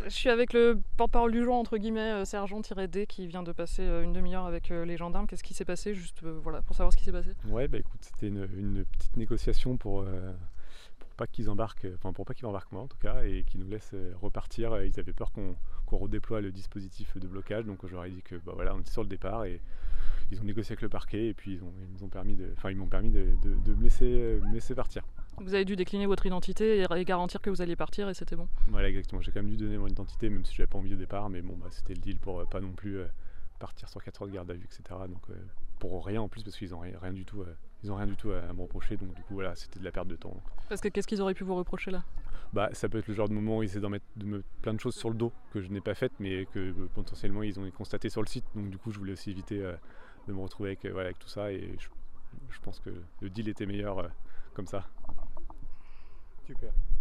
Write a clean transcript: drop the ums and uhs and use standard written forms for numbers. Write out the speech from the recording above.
Je suis avec le porte-parole du jour, entre guillemets, sergent-D, qui vient de passer une demi-heure avec les gendarmes. Qu'est-ce qui s'est passé? Juste voilà, pour savoir ce qui s'est passé. Ouais, bah écoute, c'était une petite négociation pour pas qu'ils embarquent, enfin pour pas qu'ils embarquent moi en tout cas, et qu'ils nous laissent repartir. Ils avaient peur qu'on redéploie le dispositif de blocage, donc je leur ai dit que bah voilà, on était sur le départ et ils ont négocié avec le parquet et puis ils m'ont permis de me laisser partir. Vous avez dû décliner votre identité et garantir que vous alliez partir et c'était bon. Voilà, exactement. J'ai quand même dû donner mon identité, même si je l'avais pas envie au départ, mais bon, bah, c'était le deal pour pas non plus partir sur 4 heures de garde à vue, etc. Donc pour rien en plus, parce qu'ils ont rien du tout, ils ont rien du tout à me reprocher. Donc du coup, voilà, c'était de la perte de temps. Parce que qu'est-ce qu'ils auraient pu vous reprocher là? Bah, ça peut être le genre de moment où ils essaient de mettre plein de choses sur le dos que je n'ai pas faites, mais que potentiellement ils ont constaté sur le site. Donc du coup, je voulais aussi éviter de me retrouver avec, voilà, avec tout ça. Et je pense que le deal était meilleur comme ça. Super.